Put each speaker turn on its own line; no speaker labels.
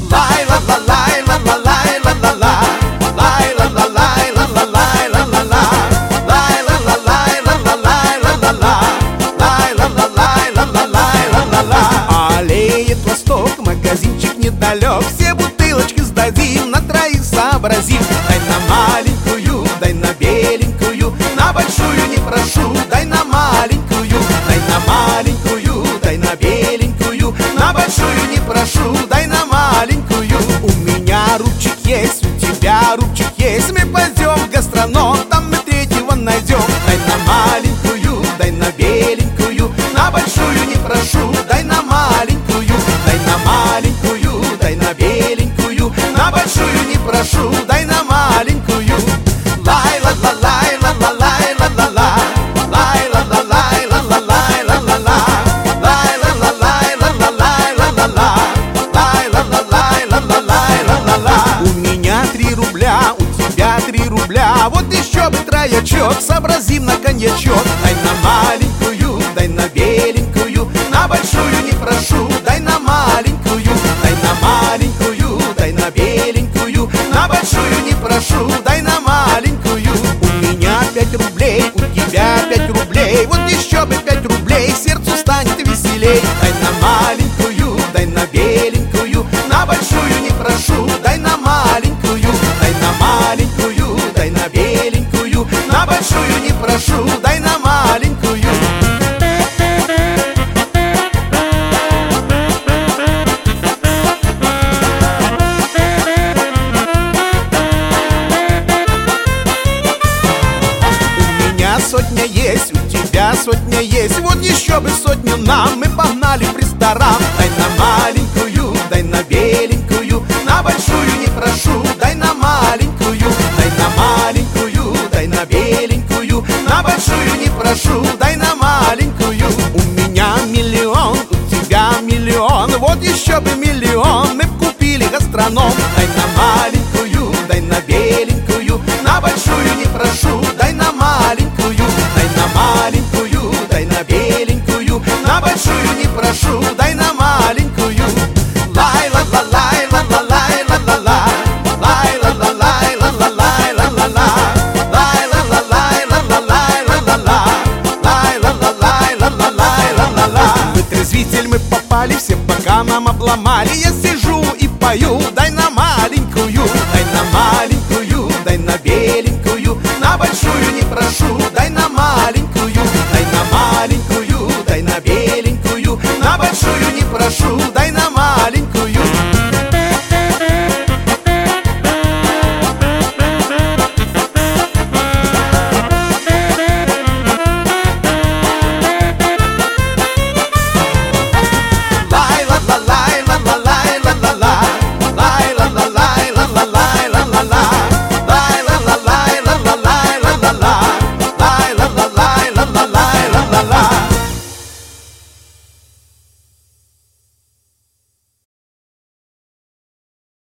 Лай ла ла лай ла ла лай ла ла ла. Лай ла ла лай ла ла лай ла ла ла. Лай ла ла лай ла ла лай ла ла ла. Лай ла ла лай ла ла лай ла ла ла.
Аллеет восток, магазинчик недалек. Все бутылочки сдадим, на троих сообразим.
Дай на маленькую, дай на беленькую, на большую не прошу, дай на маленькую. Дай на маленькую, дай на беленькую, на большую не прошу, дай на маленькую.
У меня рубчик есть, у тебя рубчик есть. Мы пойдем в гастроном, там мы третьего найдем.
Дай на маленькую, дай на беленькую, на большую не прошу, дай на маленькую. Дай на маленькую, дай на беленькую, на большую не прошу, дай на маленькую. Лай ла ла лай ла ла лай ла ла ла. Лай ла ла лай ла ла лай ла ла ла. Лай ла ла лай ла ла лай ла ла ла. Лай ла ла лай ла ла лай ла ла ла.
У меня 3 рубля, у тебя 3 рубля. Вот еще бы троячок, сообразим на коньячок.
Дай на маленькую, дай на беленькую, на большую не прошу, дай на маленькую. Дай на маленькую, дай на беленькую, на большую не прошу, дай на маленькую.
У меня 5 рублей, у тебя 5 рублей. Вот еще бы 5 рублей, сердцу станет веселей.
Дай на маленькую, дай на беленькую, на большую не прошу, дай на маленькую. Дай на маленькую, дай на беленькую, на большую не прошу, дай на маленькую.
У меня сотня есть, у тебя сотня есть. Вот еще бы сотню нам, мы погнали в ресторан.
Дай на маленькую, дай на беленькую, на большую не прошу, дай на маленькую. Дай на маленькую, дай на беленькую, на большую не прошу, дай на маленькую.
У меня миллион, у тебя миллион. Вот еще бы миллион, мы б купили гастроном.
Дай на маленькую, дай на беленькую, на большую не прошу, дай на маленькую. Дай на маленькую, дай на беленькую, на большую не прошу, дай на маленькую. Лай ла ла лай ла ла лай ла ла ла. Лай ла ла лай ла ла лай ла ла ла. Лай ла ла лай ла ла лай ла ла ла. Лай ла ла лай ла ла лай ла ла ла.
Вытрезвитель мы попали, все бока нам обломали. Я сижу и пою, дай на маленькую.
Дай на маленькую, дай на беленькую, на большую не